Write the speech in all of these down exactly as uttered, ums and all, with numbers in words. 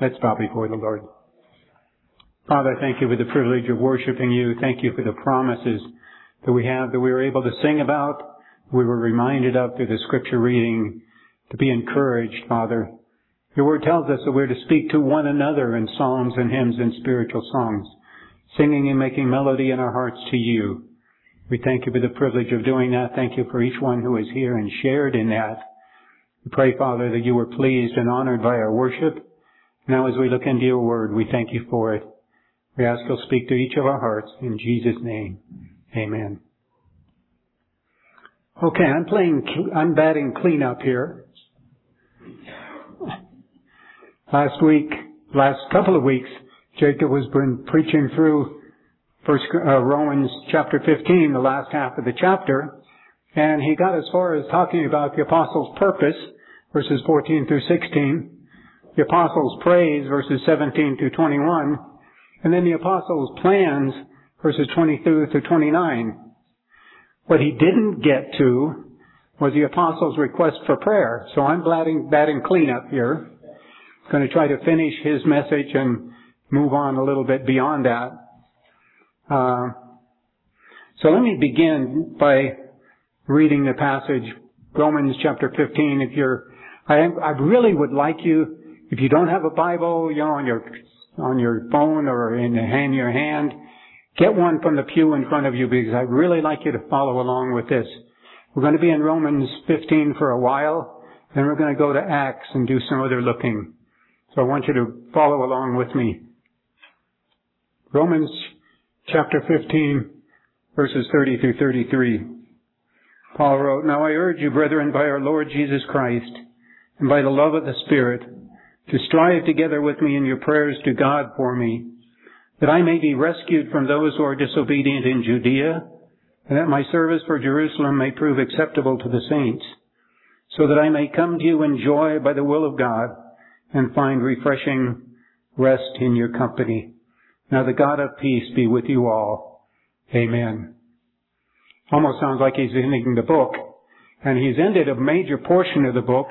Let's bow before the Lord. Father, thank you for the privilege of worshiping you. Thank you for the promises that we have, that we were able to sing about, we were reminded of through the scripture reading, to be encouraged, Father. Your word tells us that we're to speak to one another in psalms and hymns and spiritual songs, singing and making melody in our hearts to you. We thank you for the privilege of doing that. Thank you for each one who is here and shared in that. We pray, Father, that you were pleased and honored by our worship. Now as we look into your word, we thank you for it. We ask you'll speak to each of our hearts. In Jesus' name, amen. Okay, I'm playing, I'm batting cleanup here. Last week, last couple of weeks, Jacob was been preaching through First uh, Romans chapter fifteen, the last half of the chapter, and he got as far as talking about the apostles' purpose, verses fourteen through sixteen, the apostles' praise, verses seventeen through twenty-one, and then the apostles' plans, verses twenty-two through twenty-nine. What he didn't get to was the apostles' request for prayer. So I'm batting, batting cleanup here. I'm going to try to finish his message and move on a little bit beyond that. Uh, so let me begin by reading the passage, Romans chapter fifteen. If you're, I, I really would like you, if you don't have a Bible, you know, on your on your phone or in the hand your hand, get one from the pew in front of you, because I'd really like you to follow along with this. We're going to be in Romans fifteen for a while, then we're going to go to Acts and do some other looking. So I want you to follow along with me. Romans chapter fifteen, verses thirty through thirty-three. Paul wrote, "Now I urge you, brethren, by our Lord Jesus Christ, and by the love of the Spirit, to strive together with me in your prayers to God for me, that I may be rescued from those who are disobedient in Judea, and that my service for Jerusalem may prove acceptable to the saints, so that I may come to you in joy by the will of God, and find refreshing rest in your company. Now the God of peace be with you all. Amen." Almost sounds like he's ending the book, and he's ended a major portion of the book,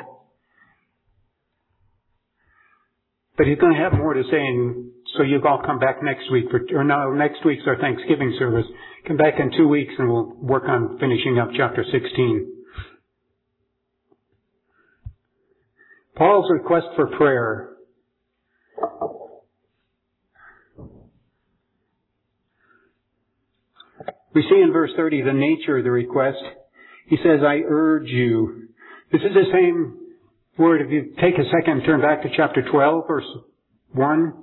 but he's going to have more to say, and so you all come back next week, for, or no, next week's our Thanksgiving service. Come back in two weeks and we'll work on finishing up chapter sixteen. Paul's request for prayer. We see in verse thirty the nature of the request. He says, "I urge you." This is the same word. If you take a second and turn back to chapter twelve, verse one.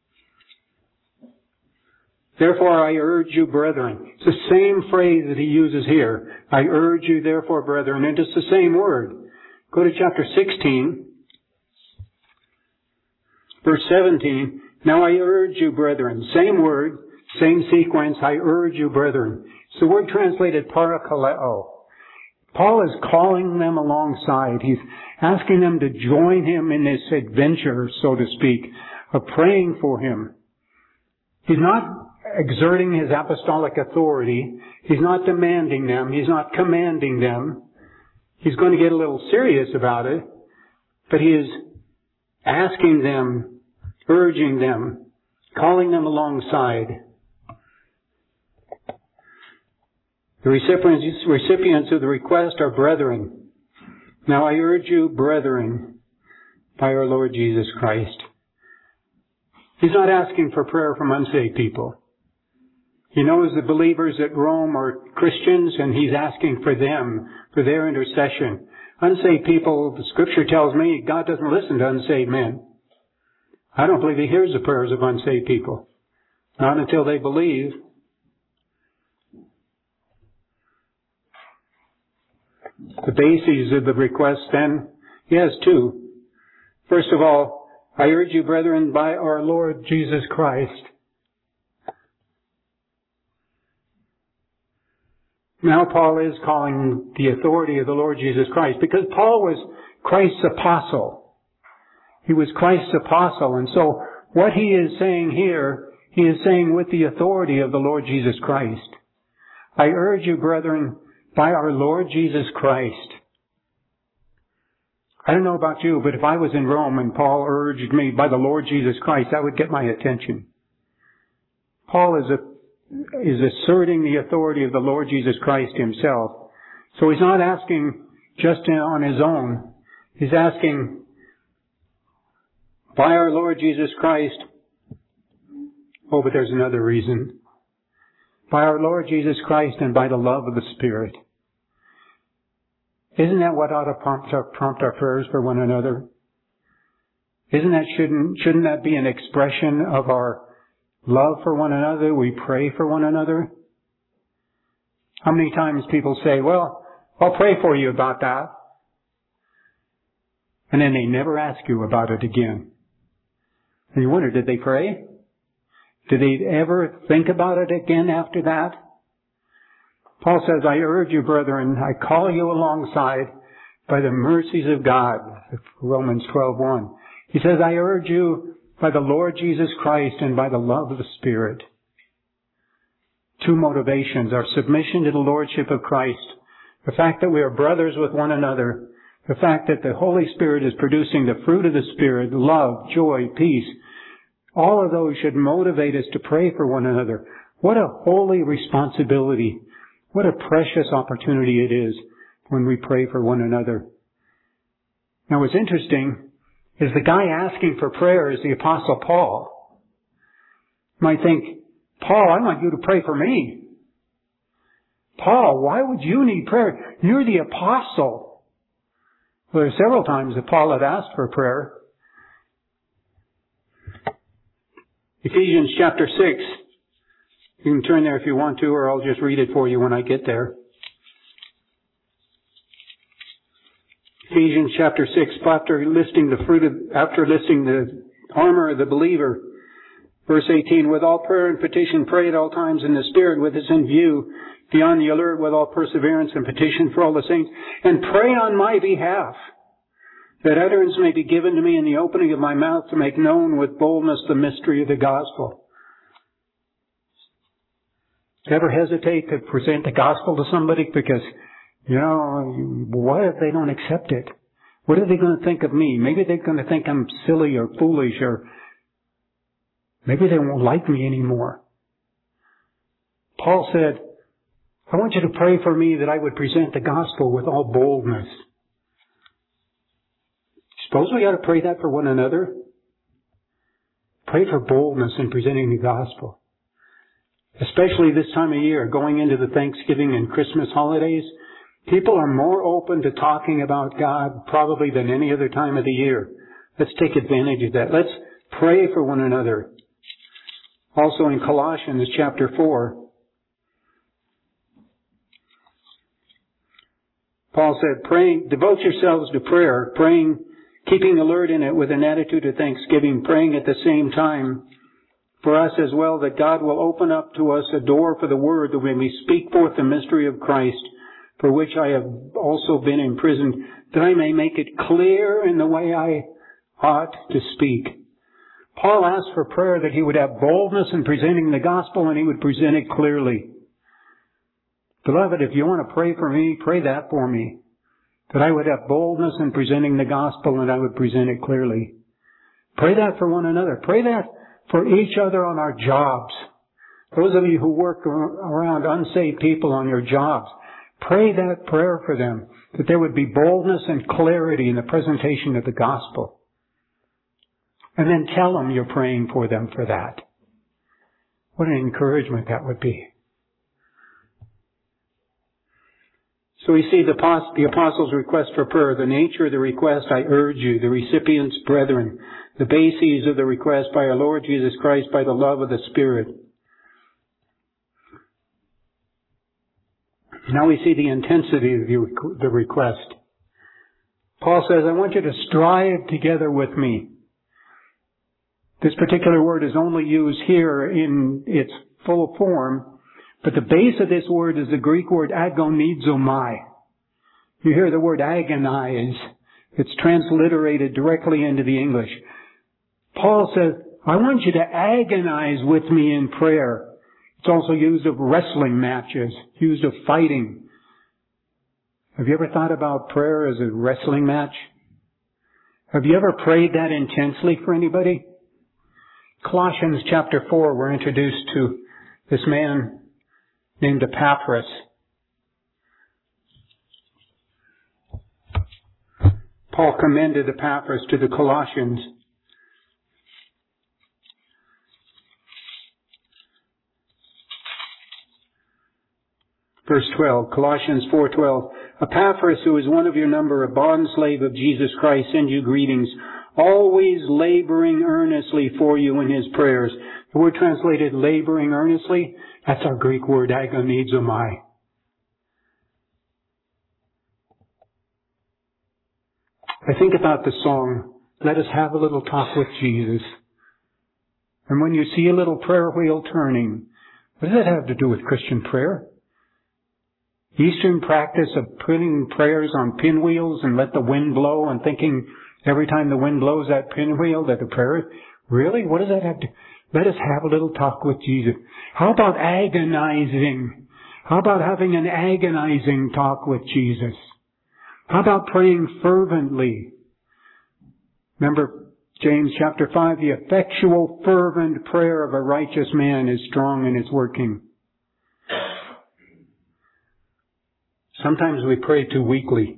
"Therefore I urge you, brethren." It's the same phrase that he uses here. "I urge you, therefore, brethren." And it's the same word. Go to chapter sixteen, verse seventeen. "Now I urge you, brethren." Same word, same sequence. "I urge you, brethren." It's the word translated parakaleo. Paul is calling them alongside. He's asking them to join him in this adventure, so to speak, of praying for him. He's not exerting his apostolic authority. He's not demanding them. He's not commanding them. He's going to get a little serious about it, but he is asking them, urging them, calling them alongside. The recipients, recipients of the request are brethren. "Now I urge you, brethren, by our Lord Jesus Christ." He's not asking for prayer from unsaved people. He knows the believers at Rome are Christians, and he's asking for them, for their intercession. Unsaved people, the scripture tells me, God doesn't listen to unsaved men. I don't believe he hears the prayers of unsaved people. Not until they believe. The bases of the request then, he has two. First of all, "I urge you, brethren, by our Lord Jesus Christ." Now Paul is calling the authority of the Lord Jesus Christ, because Paul was Christ's apostle. He was Christ's apostle, and so what he is saying here, he is saying with the authority of the Lord Jesus Christ. "I urge you, brethren, by our Lord Jesus Christ." I don't know about you, but if I was in Rome and Paul urged me by the Lord Jesus Christ, that would get my attention. Paul is a, is asserting the authority of the Lord Jesus Christ himself. So he's not asking just on his own. He's asking, by our Lord Jesus Christ. Oh, but there's another reason. By our Lord Jesus Christ and by the love of the Spirit. Isn't that what ought to prompt our, prompt our prayers for one another? Isn't that, shouldn't, shouldn't that be an expression of our love for one another? We pray for one another. How many times people say, well, I'll pray for you about that. And then they never ask you about it again. And you wonder, did they pray? Did they ever think about it again after that? Paul says, I urge you, brethren, I call you alongside by the mercies of God. Romans twelve one. He says, I urge you by the Lord Jesus Christ and by the love of the Spirit. Two motivations, our submission to the Lordship of Christ, the fact that we are brothers with one another, the fact that the Holy Spirit is producing the fruit of the Spirit, love, joy, peace. All of those should motivate us to pray for one another. What a holy responsibility. What a precious opportunity it is when we pray for one another. Now what's interesting is the guy asking for prayer is the Apostle Paul. You might think, Paul, I want you to pray for me. Paul, why would you need prayer? You're the Apostle. Well, there are several times that Paul had asked for prayer. Ephesians chapter six. You can turn there if you want to, or I'll just read it for you when I get there. Ephesians chapter six, after listing the fruit of, after listing the armor of the believer, verse eighteen, with all prayer and petition pray at all times in the Spirit with this in view, be on the alert with all perseverance and petition for all the saints, and pray on my behalf, that utterance may be given to me in the opening of my mouth to make known with boldness the mystery of the gospel. Ever hesitate to present the gospel to somebody because, you know, what if they don't accept it? What are they going to think of me? Maybe they're going to think I'm silly or foolish, or maybe they won't like me anymore. Paul said, I want you to pray for me that I would present the gospel with all boldness. Suppose we ought to pray that for one another? Pray for boldness in presenting the gospel. Especially this time of year, going into the Thanksgiving and Christmas holidays, people are more open to talking about God probably than any other time of the year. Let's take advantage of that. Let's pray for one another. Also in Colossians chapter four, Paul said, praying, devote yourselves to prayer, praying, keeping alert in it with an attitude of thanksgiving, praying at the same time for us as well, that God will open up to us a door for the word that we may speak forth the mystery of Christ, for which I have also been imprisoned, that I may make it clear in the way I ought to speak. Paul asked for prayer that he would have boldness in presenting the gospel and he would present it clearly. Beloved, if you want to pray for me, pray that for me. That I would have boldness in presenting the gospel and I would present it clearly. Pray that for one another. Pray that for each other on our jobs. Those of you who work around unsaved people on your jobs, pray that prayer for them, that there would be boldness and clarity in the presentation of the gospel. And then tell them you're praying for them for that. What an encouragement that would be. So we see the apostles' request for prayer, the nature of the request, I urge you, the recipients, brethren, the bases of the request by our Lord Jesus Christ, by the love of the Spirit. Now we see the intensity of the request. Paul says, I want you to strive together with me. This particular word is only used here in its full form, but the base of this word is the Greek word agonizomai. You hear the word agonize. It's transliterated directly into the English. Paul says, I want you to agonize with me in prayer. It's also used of wrestling matches, used of fighting. Have you ever thought about prayer as a wrestling match? Have you ever prayed that intensely for anybody? Colossians chapter four, we're introduced to this man named Epaphras. Paul commended Epaphras to the Colossians. Verse twelve, Colossians four twelve. Epaphras, who is one of your number, a bondslave of Jesus Christ, send you greetings, always laboring earnestly for you in his prayers. The word translated laboring earnestly, that's our Greek word agonizomai. I think about the song, Let Us Have a Little Talk with Jesus. And when you see a little prayer wheel turning, what does that have to do with Christian prayer? Eastern practice of putting prayers on pinwheels and let the wind blow and thinking every time the wind blows that pinwheel that the prayer, really? What does that have to, let us have a little talk with Jesus. How about agonizing? How about having an agonizing talk with Jesus? How about praying fervently? Remember James chapter five, the effectual fervent prayer of a righteous man is strong in its working. Sometimes we pray too weakly.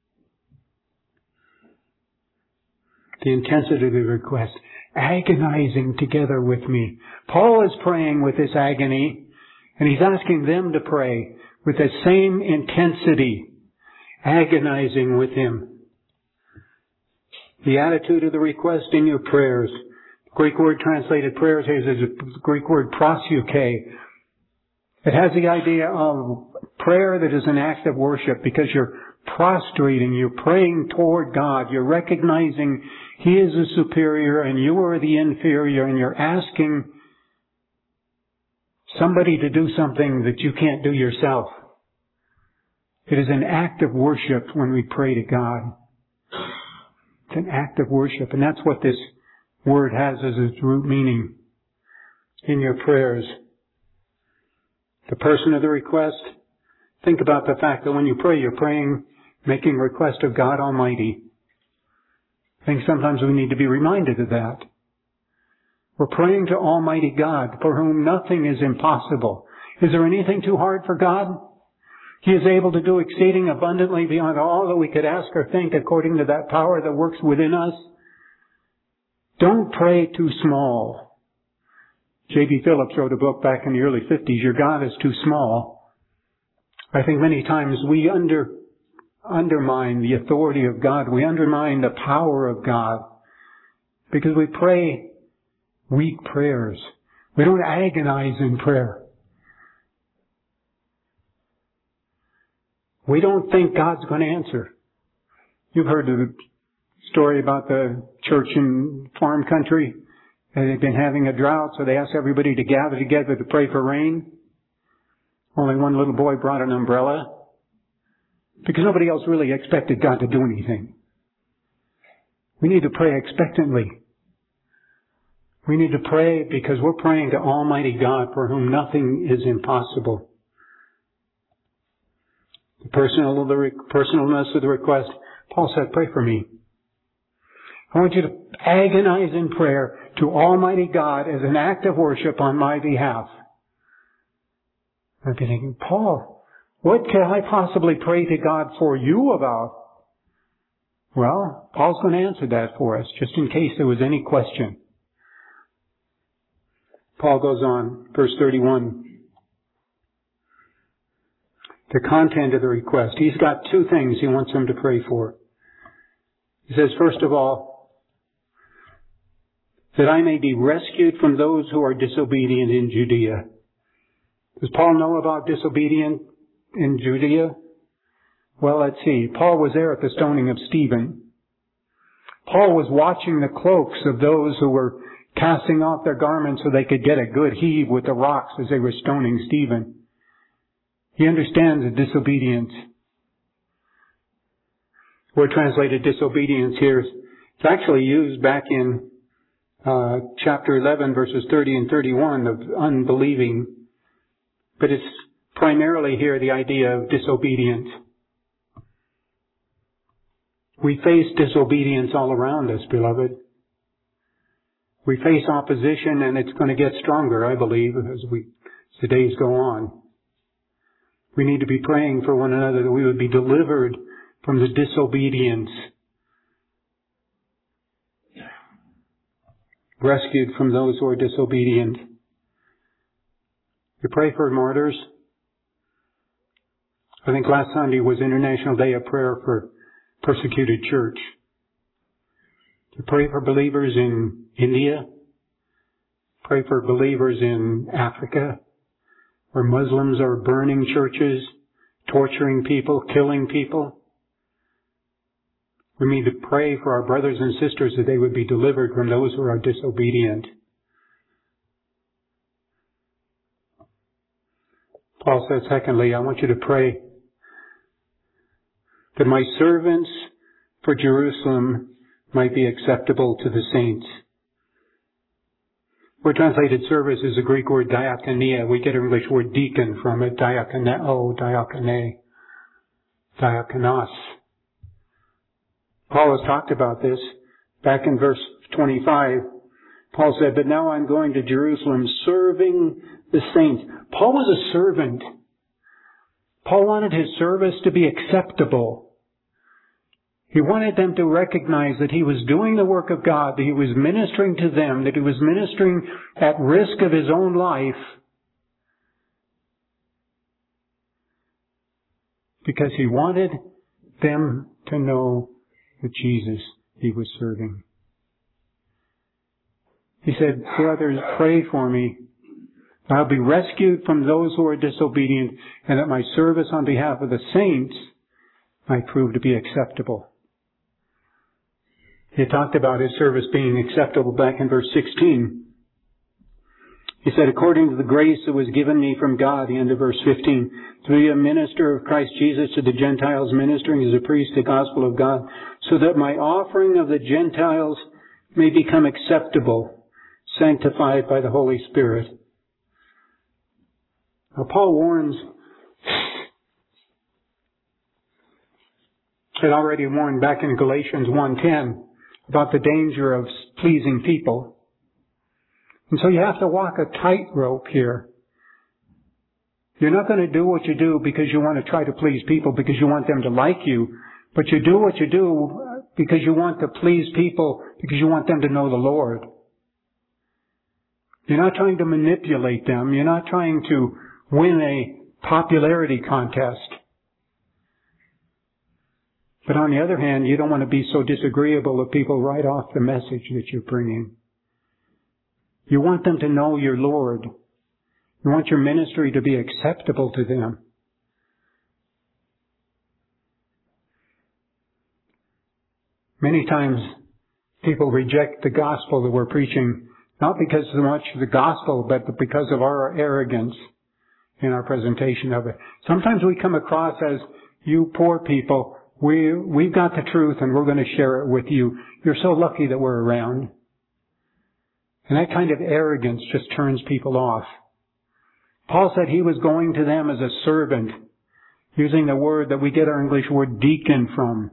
The intensity of the request, agonizing together with me. Paul is praying with this agony, and he's asking them to pray with the same intensity, agonizing with him. The attitude of the request in your prayers. The Greek word translated prayers here is the Greek word prosuke. It has the idea of prayer that is an act of worship because you're prostrating, you're praying toward God, you're recognizing He is the superior and you are the inferior, and you're asking somebody to do something that you can't do yourself. It is an act of worship when we pray to God. It's an act of worship, and that's what this word has as its root meaning in your prayers. The person of the request, think about the fact that when you pray, you're praying, making request of God Almighty. I think sometimes we need to be reminded of that. We're praying to Almighty God, for whom nothing is impossible. Is there anything too hard for God? He is able to do exceeding abundantly beyond all that we could ask or think, according to that power that works within us. Don't pray too small. J B Phillips wrote a book back in the early fifties, Your God is Too Small. I think many times we under, undermine the authority of God. We undermine the power of God because we pray weak prayers. We don't agonize in prayer. We don't think God's going to answer. You've heard the story about the church in farm country. They've been having a drought, so they asked everybody to gather together to pray for rain. Only one little boy brought an umbrella because nobody else really expected God to do anything. We need to pray expectantly. We need to pray because we're praying to Almighty God, for whom nothing is impossible. The personal, the personalness of the request, Paul said, pray for me. I want you to agonize in prayer to Almighty God as an act of worship on my behalf. I've been thinking, Paul, what can I possibly pray to God for you about? Well, Paul's going to answer that for us, just in case there was any question. Paul goes on, verse thirty-one. The content of the request. He's got two things he wants them to pray for. He says, first of all, that I may be rescued from those who are disobedient in Judea. Does Paul know about disobedient in Judea? Well, let's see. Paul was there at the stoning of Stephen. Paul was watching the cloaks of those who were casting off their garments so they could get a good heave with the rocks as they were stoning Stephen. He understands the disobedience. The word translated disobedience here is it's actually used back in uh, chapter eleven, verses thirty and thirty-one of unbelieving. But it's primarily here the idea of disobedience. We face disobedience all around us, beloved. We face opposition, and it's going to get stronger, I believe, as we as the days go on. We need to be praying for one another that we would be delivered from the disobedience, rescued from those who are disobedient. We pray for martyrs. I think last Sunday was International Day of Prayer for Persecuted Church. To pray for believers in India. Pray for believers in Africa, where Muslims are burning churches, torturing people, killing people. We need to pray for our brothers and sisters that they would be delivered from those who are disobedient. Paul says, secondly, I want you to pray that my servants for Jerusalem might be acceptable to the saints. Where translated service is a Greek word diakonia. We get our English word deacon from it, diakoneo, diakone, diakonos. Paul has talked about this back in verse twenty-five. Paul said, but now I'm going to Jerusalem serving the saints. Paul was a servant. Paul wanted his service to be acceptable. He wanted them to recognize that he was doing the work of God, that he was ministering to them, that he was ministering at risk of his own life, because he wanted them to know the Jesus he was serving. He said, brothers, pray for me. I'll be rescued from those who are disobedient, and that my service on behalf of the saints might prove to be acceptable. He talked about his service being acceptable back in verse sixteen. He said, according to the grace that was given me from God, the end of verse fifteen, to be a minister of Christ Jesus to the Gentiles, ministering as a priest the gospel of God, so that my offering of the Gentiles may become acceptable, sanctified by the Holy Spirit. Now, Paul warns, had already warned back in Galatians one ten about the danger of pleasing people. And so you have to walk a tightrope here. You're not going to do what you do because you want to try to please people, because you want them to like you. But you do what you do because you want to please people, because you want them to know the Lord. You're not trying to manipulate them. You're not trying to win a popularity contest. But on the other hand, you don't want to be so disagreeable that people write off the message that you're bringing. You want them to know your Lord. You want your ministry to be acceptable to them. Many times people reject the gospel that we're preaching, not because so much of the gospel, but because of our arrogance in our presentation of it. Sometimes we come across as, you poor people, we, we've got the truth and we're going to share it with you. You're so lucky that we're around. And that kind of arrogance just turns people off. Paul said he was going to them as a servant, using the word that we get our English word deacon from.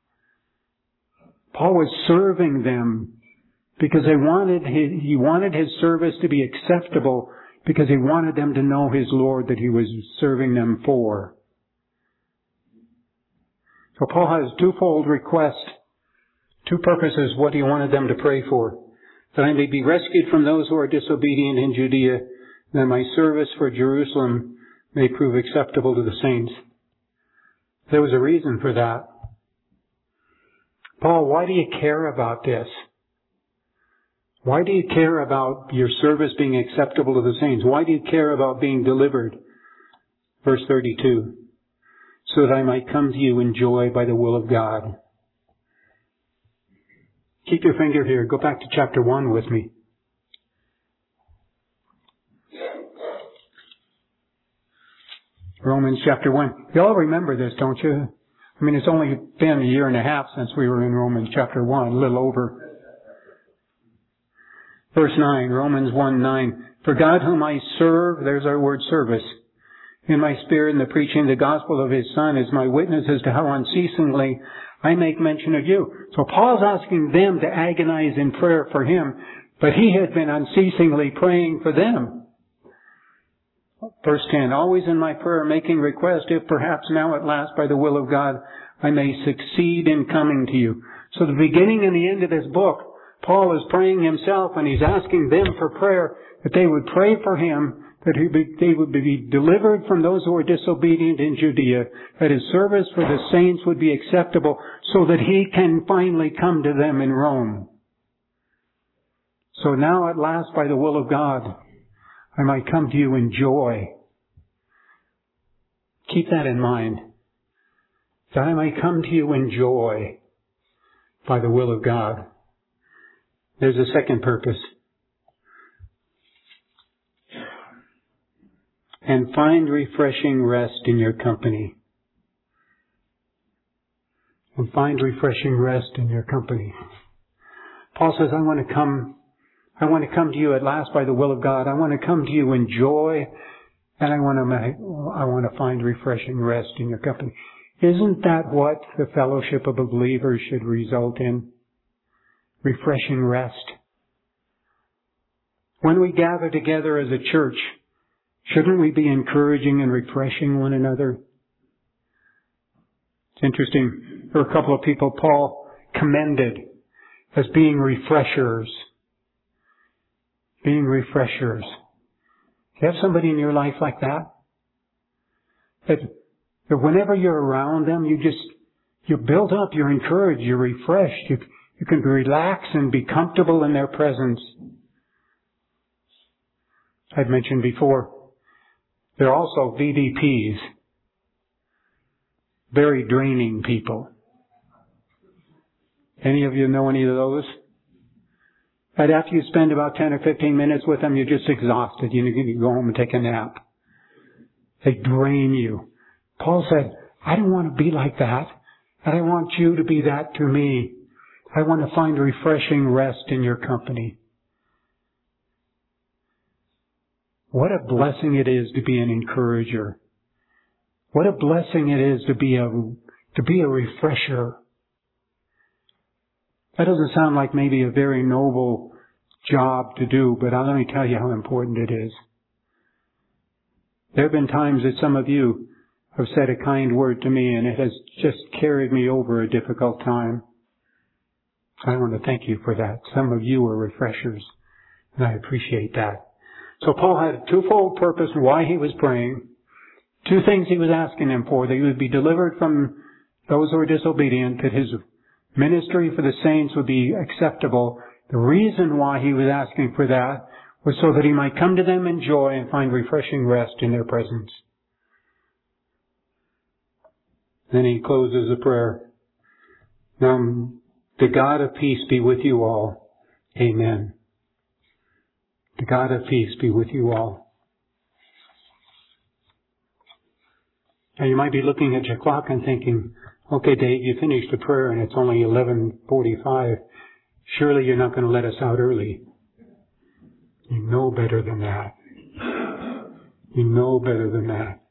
Paul was serving them because they wanted his, he wanted his service to be acceptable, because he wanted them to know his Lord that he was serving them for. So Paul has a twofold request, two purposes, what he wanted them to pray for. That I may be rescued from those who are disobedient in Judea, and that my service for Jerusalem may prove acceptable to the saints. There was a reason for that. Paul, why do you care about this? Why do you care about your service being acceptable to the saints? Why do you care about being delivered? Verse thirty-two. So that I might come to you in joy by the will of God. Keep your finger here. Go back to chapter one with me. Romans chapter one. You all remember this, don't you? I mean, it's only been a year and a half since we were in Romans chapter one, a little over. Verse nine, Romans one nine. For God whom I serve, there's our word service, in my spirit in the preaching of the gospel of his Son is my witness as to how unceasingly I make mention of you. So Paul's asking them to agonize in prayer for him, but he had been unceasingly praying for them. Verse ten, always in my prayer making request, if perhaps now at last by the will of God I may succeed in coming to you. So the beginning and the end of this book, Paul is praying himself and he's asking them for prayer, that they would pray for him, that he be, they would be delivered from those who are disobedient in Judea, that his service for the saints would be acceptable, so that he can finally come to them in Rome. So now at last, by the will of God, I might come to you in joy. Keep that in mind. That I might come to you in joy by the will of God. There's a second purpose. And find refreshing rest in your company. And find refreshing rest in your company. Paul says, I want to come, I want to come to you at last by the will of God. I want to come to you in joy, and I want to, I want to find refreshing rest in your company. Isn't that what the fellowship of a believer should result in? Refreshing rest. When we gather together as a church, shouldn't we be encouraging and refreshing one another? It's interesting. There were a couple of people Paul commended as being refreshers. Being refreshers. Do you have somebody in your life like that? That, that whenever you're around them, you just, you're built up, you're encouraged, you're refreshed. You, you can relax and be comfortable in their presence. I've mentioned before, they're also V D Ps. Very draining people. Any of you know any of those? And after you spend about ten or fifteen minutes with them, you're just exhausted. You need to go home and take a nap. They drain you. Paul said, I don't want to be like that. And I want you to be that to me. I want to find refreshing rest in your company. What a blessing it is to be an encourager. What a blessing it is to be a, to be a refresher. That doesn't sound like maybe a very noble job to do, but let me tell you how important it is. There have been times that some of you have said a kind word to me and it has just carried me over a difficult time. I want to thank you for that. Some of you are refreshers, and I appreciate that. So Paul had a twofold purpose why he was praying. Two things he was asking them for. That he would be delivered from those who are disobedient, that his ministry for the saints would be acceptable. The reason why he was asking for that was so that he might come to them in joy and find refreshing rest in their presence. Then he closes the prayer. Now, the God of peace be with you all. Amen. The God of peace be with you all. Now you might be looking at your clock and thinking, okay, Dave, you finished the prayer and it's only eleven forty-five. Surely you're not going to let us out early. You know better than that. You know better than that.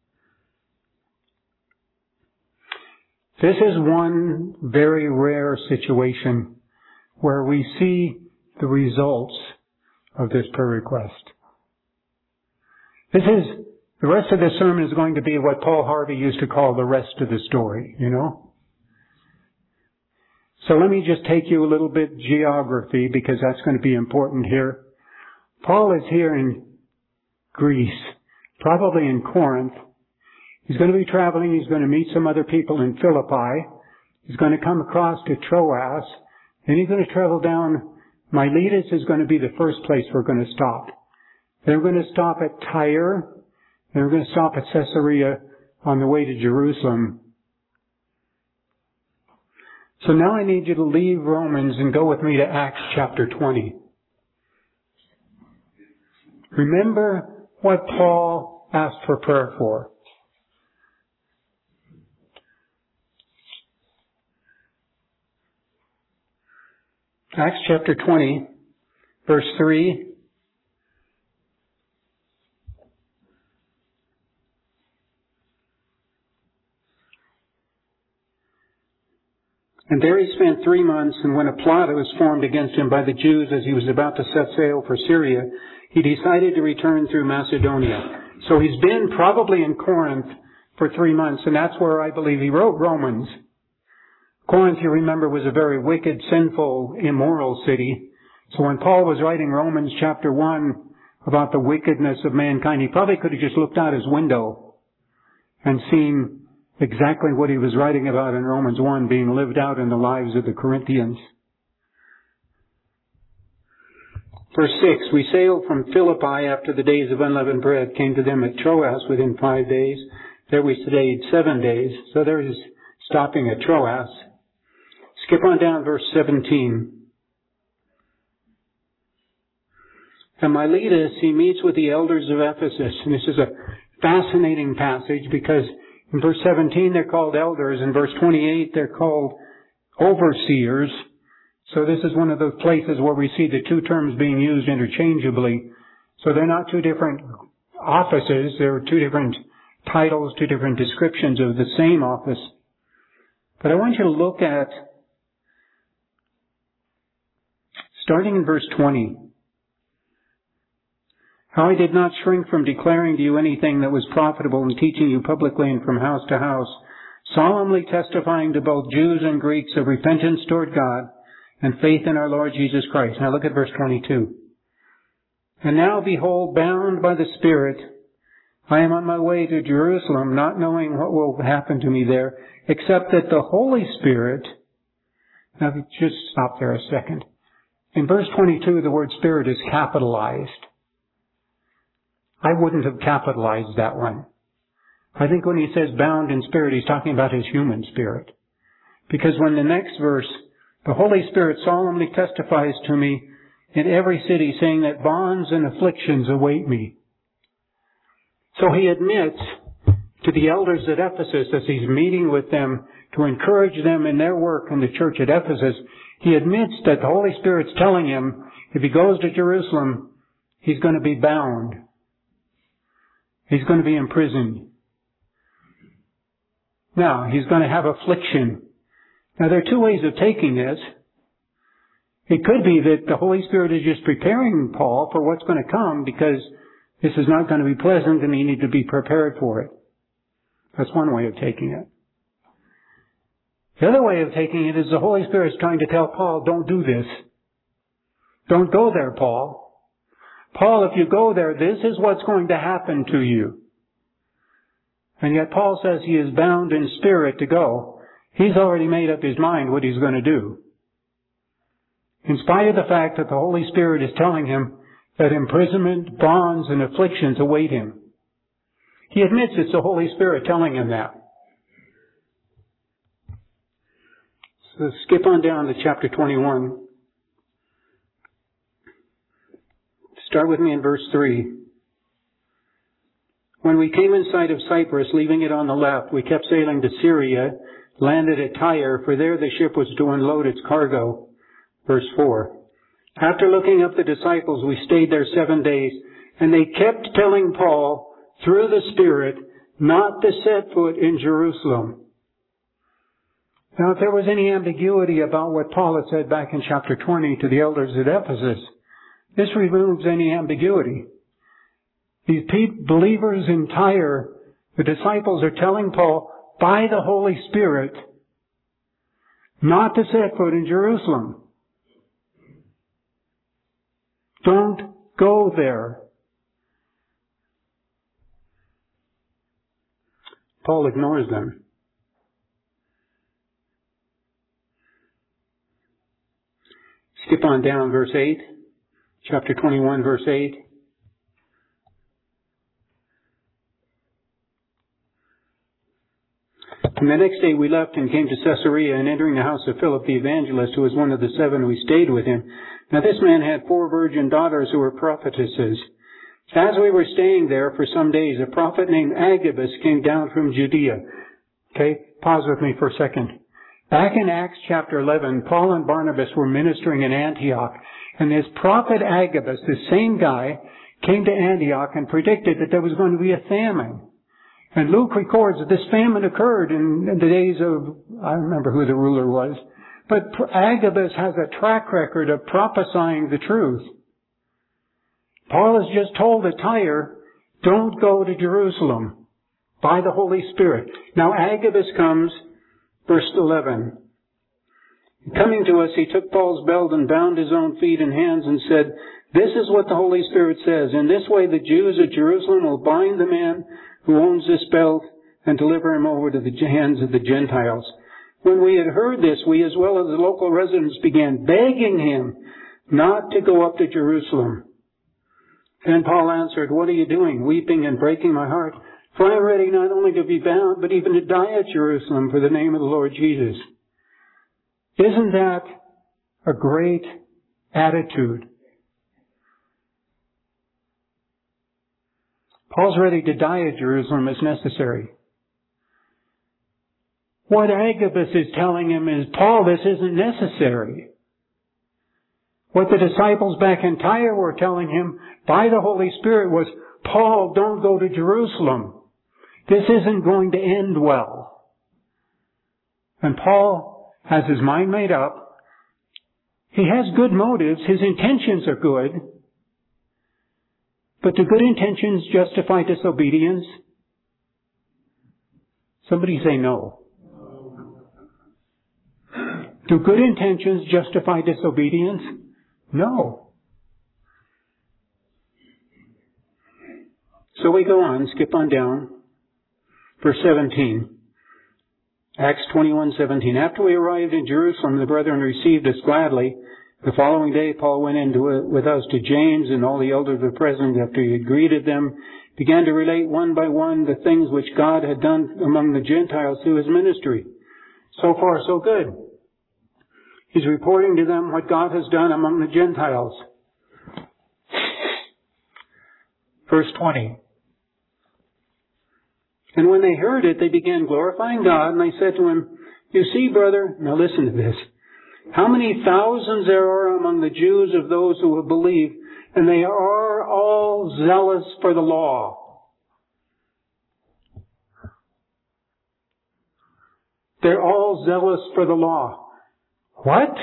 This is one very rare situation where we see the results of this prayer request. This is, the rest of this sermon is going to be what Paul Harvey used to call the rest of the story, you know? So let me just take you a little bit geography because that's going to be important here. Paul is here in Greece, probably in Corinth. He's going to be traveling. He's going to meet some other people in Philippi. He's going to come across to Troas. Then he's going to travel down. Miletus is going to be the first place we're going to stop. Then we're going to stop at Tyre. Then we're going to stop at Caesarea on the way to Jerusalem. So now I need you to leave Romans and go with me to Acts chapter twenty. Remember what Paul asked for prayer for. Acts chapter twenty, verse three. And there he spent three months, and when a plot was formed against him by the Jews as he was about to set sail for Syria, he decided to return through Macedonia. So he's been probably in Corinth for three months, and that's where I believe he wrote Romans. Corinth, you remember, was a very wicked, sinful, immoral city. So when Paul was writing Romans chapter one about the wickedness of mankind, he probably could have just looked out his window and seen exactly what he was writing about in Romans one being lived out in the lives of the Corinthians. Verse six, we sailed from Philippi after the days of unleavened bread, came to them at Troas within five days. There we stayed seven days. So there is stopping at Troas. Skip on down verse seventeen. And Miletus, he meets with the elders of Ephesus. And this is a fascinating passage because in verse seventeen they're called elders. In verse twenty-eight they're called overseers. So this is one of those places where we see the two terms being used interchangeably. So they're not two different offices. They're two different titles, two different descriptions of the same office. But I want you to look at, starting in verse twenty, how I did not shrink from declaring to you anything that was profitable and teaching you publicly and from house to house, solemnly testifying to both Jews and Greeks of repentance toward God and faith in our Lord Jesus Christ. Now look at verse twenty-two. And now behold, bound by the Spirit, I am on my way to Jerusalem, not knowing what will happen to me there, except that the Holy Spirit... Now just stop there a second. In verse twenty-two, the word Spirit is capitalized. I wouldn't have capitalized that one. I think when he says bound in spirit, he's talking about his human spirit. Because when the next verse, the Holy Spirit solemnly testifies to me in every city, saying that bonds and afflictions await me. So he admits to the elders at Ephesus, as he's meeting with them to encourage them in their work in the church at Ephesus, he admits that the Holy Spirit's telling him if he goes to Jerusalem, he's going to be bound. He's going to be imprisoned. Now, he's going to have affliction. Now, there are two ways of taking this. It could be that the Holy Spirit is just preparing Paul for what's going to come because this is not going to be pleasant and he needs to be prepared for it. That's one way of taking it. The other way of taking it is the Holy Spirit is trying to tell Paul, don't do this. Don't go there, Paul. Paul, if you go there, this is what's going to happen to you. And yet Paul says he is bound in spirit to go. He's already made up his mind what he's going to do. In spite of the fact that the Holy Spirit is telling him that imprisonment, bonds, and afflictions await him. He admits it's the Holy Spirit telling him that. So skip on down to chapter twenty-one. Start with me in verse three. When we came in sight of Cyprus, leaving it on the left, we kept sailing to Syria, landed at Tyre, for there the ship was to unload its cargo. Verse four. After looking up the disciples, we stayed there seven days, and they kept telling Paul, through the Spirit, not to set foot in Jerusalem. Now, if there was any ambiguity about what Paul had said back in chapter twenty to the elders at Ephesus, this removes any ambiguity. These believers in Tyre, the disciples are telling Paul, by the Holy Spirit, not to set foot in Jerusalem. Don't go there. Paul ignores them. Skip on down, verse eight. Chapter twenty-one, verse eight. And the next day we left and came to Caesarea, and entering the house of Philip the evangelist, who was one of the seven, we stayed with him. Now this man had four virgin daughters who were prophetesses. As we were staying there for some days, a prophet named Agabus came down from Judea. Okay, pause with me for a second. Back in Acts chapter eleven, Paul and Barnabas were ministering in Antioch, and this prophet Agabus, this same guy, came to Antioch and predicted that there was going to be a famine. And Luke records that this famine occurred in, in the days of, I remember who the ruler was, But Agabus has a track record of prophesying the truth. Paul has just told Tyre, don't go to Jerusalem by the Holy Spirit. Now Agabus comes, verse eleven. Coming to us, he took Paul's belt and bound his own feet and hands and said, this is what the Holy Spirit says. In this way the Jews at Jerusalem will bind the man who owns this belt and deliver him over to the hands of the Gentiles. When we had heard this, we as well as the local residents began begging him not to go up to Jerusalem. Then Paul answered, what are you doing, weeping and breaking my heart? For I am ready not only to be bound, but even to die at Jerusalem for the name of the Lord Jesus. Isn't that a great attitude? Paul's ready to die at Jerusalem as necessary. What Agabus is telling him is, Paul, this isn't necessary. What the disciples back in Tyre were telling him by the Holy Spirit was, Paul, don't go to Jerusalem. This isn't going to end well. And Paul has his mind made up. He has good motives. His intentions are good. But do good intentions justify disobedience? Somebody say no. Do good intentions justify disobedience? No. So we go on, skip on down. Verse seventeen. Acts twenty-one seventeen. After we arrived in Jerusalem, the brethren received us gladly. The following day, Paul went in to, with us to James, and all the elders were present. After he had greeted them, began to relate one by one the things which God had done among the Gentiles through his ministry. So far, so good. He's reporting to them what God has done among the Gentiles. Verse twenty. And when they heard it, they began glorifying God, and they said to him, you see, brother, now listen to this, how many thousands there are among the Jews of those who have believed, and they are all zealous for the law. They're all zealous for the law. What?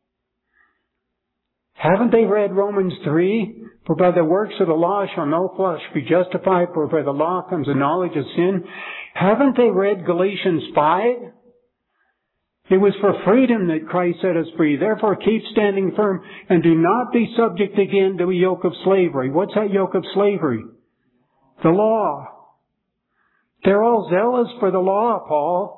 Haven't they read Romans three? For by the works of the law shall no flesh be justified, for by the law comes the knowledge of sin. Haven't they read Galatians five? It was for freedom that Christ set us free. Therefore keep standing firm and do not be subject again to a yoke of slavery. What's that yoke of slavery? The law. They're all zealous for the law, Paul.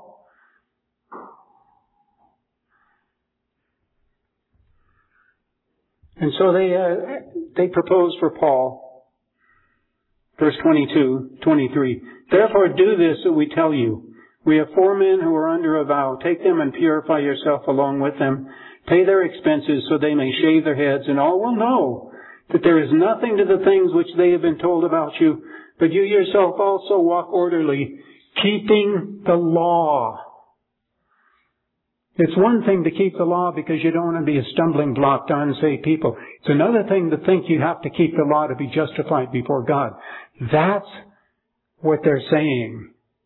And so they uh, they proposed for Paul. Verse twenty-two, twenty-three. Therefore do this that we tell you. We have four men who are under a vow. Take them and purify yourself along with them. Pay their expenses so they may shave their heads, and all will know that there is nothing to the things which they have been told about you. But you yourself also walk orderly, keeping the law. It's one thing to keep the law because you don't want to be a stumbling block to unsaved people. It's another thing to think you have to keep the law to be justified before God. That's what they're saying.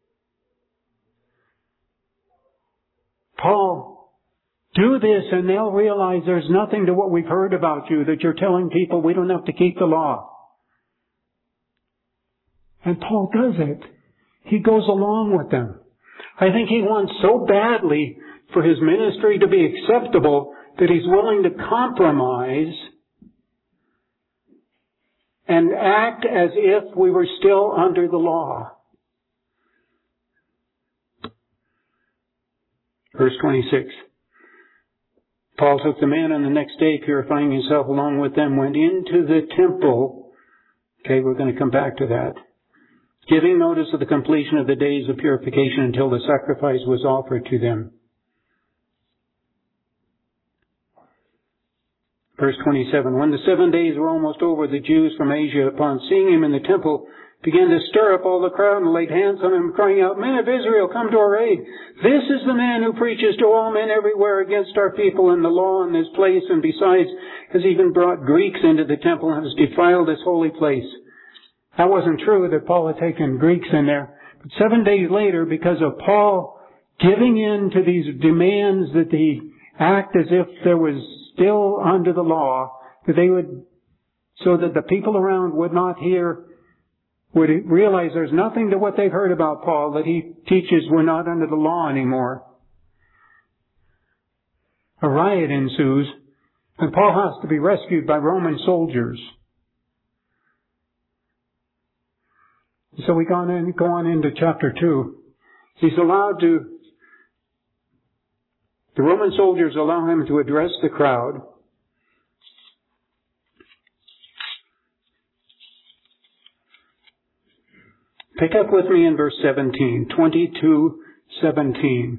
Paul, do this and they'll realize there's nothing to what we've heard about you, that you're telling people we don't have to keep the law. And Paul does it. He goes along with them. I think he wants so badly for his ministry to be acceptable that he's willing to compromise and act as if we were still under the law. Verse twenty-six. Paul took the man on the next day, purifying himself along with them, went into the temple. Okay, we're going to come back to that. Giving notice of the completion of the days of purification until the sacrifice was offered to them. Verse twenty-seven. When the seven days were almost over, the Jews from Asia, upon seeing him in the temple, began to stir up all the crowd and laid hands on him, crying out, Men of Israel, come to our aid. This is the man who preaches to all men everywhere against our people and the law in this place, and besides has even brought Greeks into the temple and has defiled this holy place. That wasn't true that Paul had taken Greeks in there. But seven days later, because of Paul giving in to these demands that the act as if there was still under the law, that they would, so that the people around would not hear, would realize there's nothing to what they've heard about Paul, that he teaches we're not under the law anymore. A riot ensues, and Paul has to be rescued by Roman soldiers. So we go on, go on into chapter two. He's allowed to, the Roman soldiers allow him to address the crowd. Pick up with me in verse seventeen, twenty-two seventeen.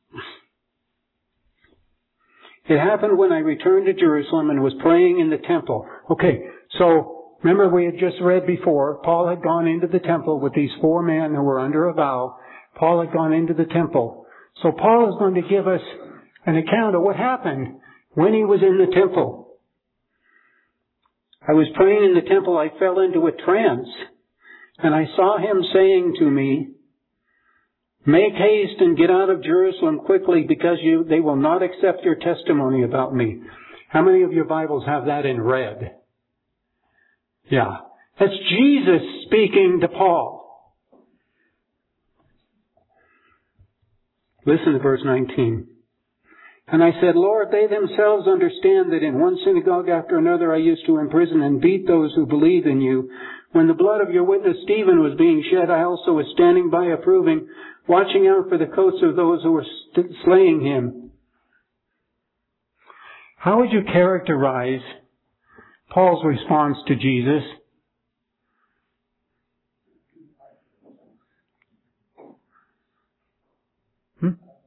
It happened when I returned to Jerusalem and was praying in the temple. Okay, so remember we had just read before, Paul had gone into the temple with these four men who were under a vow. Paul had gone into the temple. So Paul is going to give us an account of what happened when he was in the temple. I was praying in the temple, I fell into a trance, and I saw him saying to me, make haste and get out of Jerusalem quickly, because you, they will not accept your testimony about me. How many of your Bibles have that in red? Yeah. That's Jesus speaking to Paul. Listen to verse nineteen. And I said, Lord, they themselves understand that in one synagogue after another I used to imprison and beat those who believe in you. When the blood of your witness Stephen was being shed, I also was standing by approving, watching out for the coats of those who were st- slaying him. How would you characterize Paul's response to Jesus? Hmm?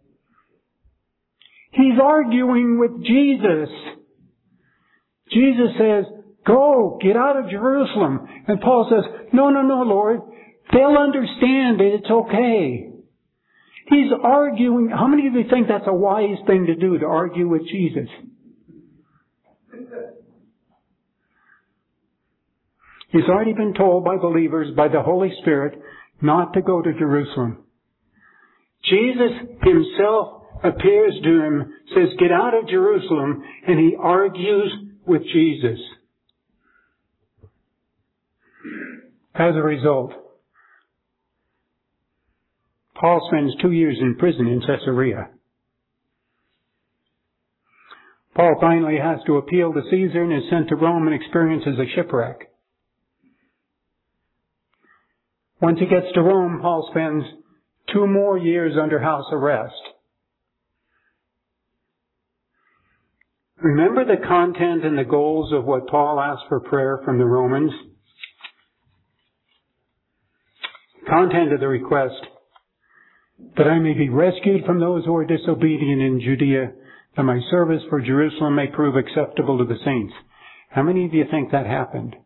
He's arguing with Jesus. Jesus says, go, get out of Jerusalem. And Paul says, no, no, no, Lord. They'll understand it. It's okay. He's arguing. How many of you think that's a wise thing to do, to argue with Jesus? He's already been told by believers, by the Holy Spirit, not to go to Jerusalem. Jesus himself appears to him, says, get out of Jerusalem, and he argues with Jesus. As a result, Paul spends two years in prison in Caesarea. Paul finally has to appeal to Caesar and is sent to Rome and experiences a shipwreck. Once he gets to Rome, Paul spends two more years under house arrest. Remember the content and the goals of what Paul asked for prayer from the Romans? Content of the request, that I may be rescued from those who are disobedient in Judea, that my service for Jerusalem may prove acceptable to the saints. How many of you think that happened?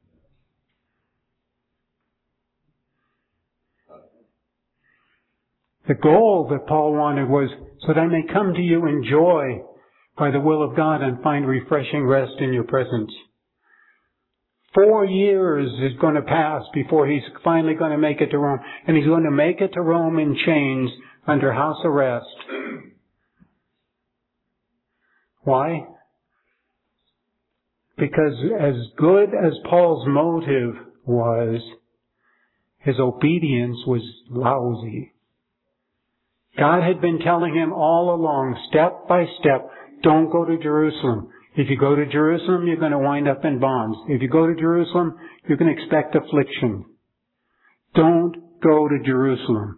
The goal that Paul wanted was so that I may come to you in joy by the will of God and find refreshing rest in your presence. Four years is going to pass before he's finally going to make it to Rome. And he's going to make it to Rome in chains under house arrest. Why? Because as good as Paul's motive was, his obedience was lousy. God had been telling him all along, step by step, don't go to Jerusalem. If you go to Jerusalem, you're going to wind up in bonds. If you go to Jerusalem, you can expect affliction. Don't go to Jerusalem.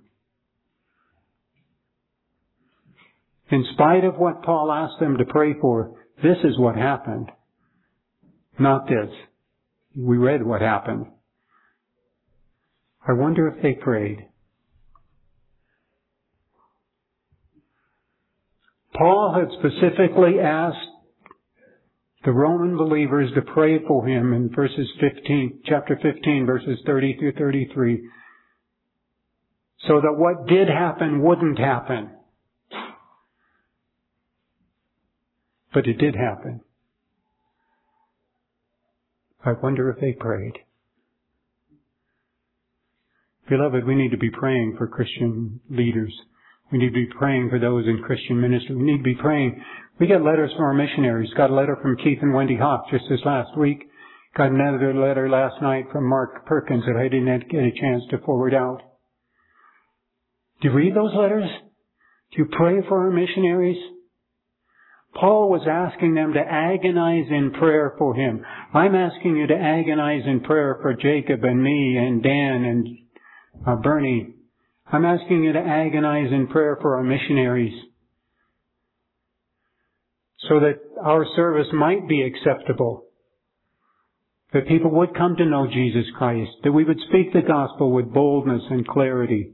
In spite of what Paul asked them to pray for, this is what happened. Not this. We read what happened. I wonder if they prayed. Paul had specifically asked the Roman believers to pray for him in verses fifteen, chapter fifteen, verses thirty through thirty-three, so that what did happen wouldn't happen. But it did happen. I wonder if they prayed. Beloved, we need to be praying for Christian leaders. We need to be praying for those in Christian ministry. We need to be praying. We get letters from our missionaries. Got a letter from Keith and Wendy Hawk just this last week. Got another letter last night from Mark Perkins that I didn't get a chance to forward out. Do you read those letters? Do you pray for our missionaries? Paul was asking them to agonize in prayer for him. I'm asking you to agonize in prayer for Jacob and me and Dan and uh, Bernie. I'm asking you to agonize in prayer for our missionaries so that our service might be acceptable, that people would come to know Jesus Christ, that we would speak the gospel with boldness and clarity.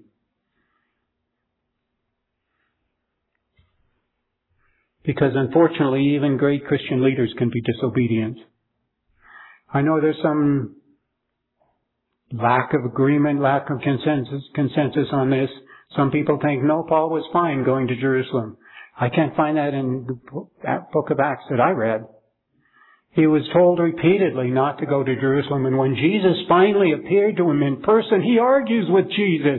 Because unfortunately, even great Christian leaders can be disobedient. I know there's some lack of agreement, lack of consensus, consensus on this. Some people think, no, Paul was fine going to Jerusalem. I can't find that in the book of Acts that I read. He was told repeatedly not to go to Jerusalem, and when Jesus finally appeared to him in person, he argues with Jesus.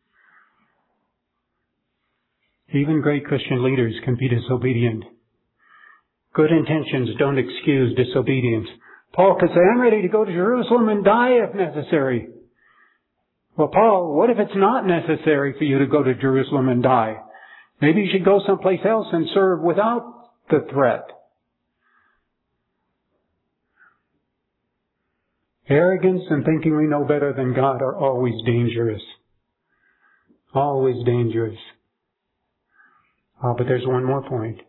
Even great Christian leaders can be disobedient. Good intentions don't excuse disobedience. Paul could say, I'm ready to go to Jerusalem and die if necessary. Well, Paul, what if it's not necessary for you to go to Jerusalem and die? Maybe you should go someplace else and serve without the threat. Arrogance and thinking we know better than God are always dangerous. Always dangerous. Oh, but there's one more point.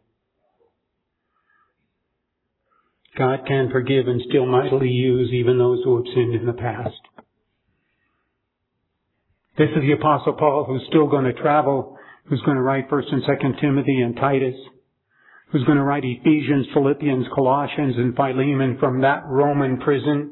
God can forgive and still mightily use even those who have sinned in the past. This is the Apostle Paul, who's still going to travel, who's going to write First and Second Timothy and Titus, who's going to write Ephesians, Philippians, Colossians, and Philemon from that Roman prison.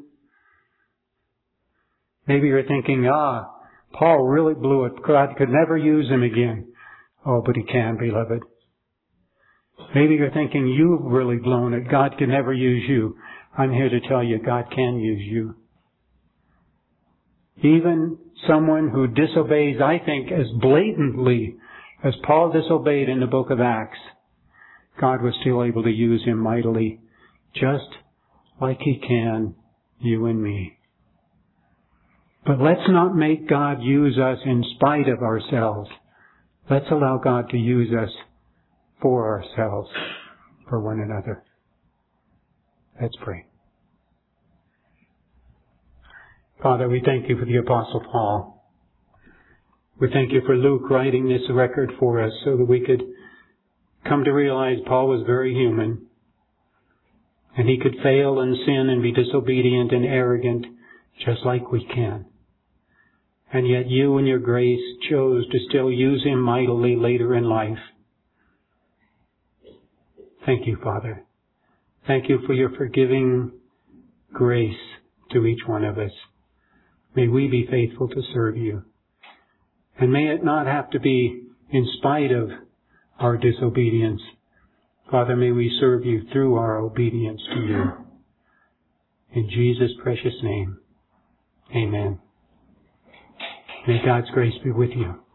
Maybe you're thinking, ah, Paul really blew it. God could never use him again. Oh, but he can, beloved. Maybe you're thinking, you've really blown it. God can never use you. I'm here to tell you, God can use you. Even someone who disobeys, I think, as blatantly as Paul disobeyed in the book of Acts, God was still able to use him mightily, just like he can you and me. But let's not make God use us in spite of ourselves. Let's allow God to use us for ourselves, for one another. Let's pray. Father, we thank you for the Apostle Paul. We thank you for Luke writing this record for us so that we could come to realize Paul was very human, and he could fail and sin and be disobedient and arrogant just like we can. And yet you in your grace chose to still use him mightily later in life. Thank you, Father. Thank you for your forgiving grace to each one of us. May we be faithful to serve you. And may it not have to be in spite of our disobedience. Father, may we serve you through our obedience to you. In Jesus' precious name, amen. May God's grace be with you.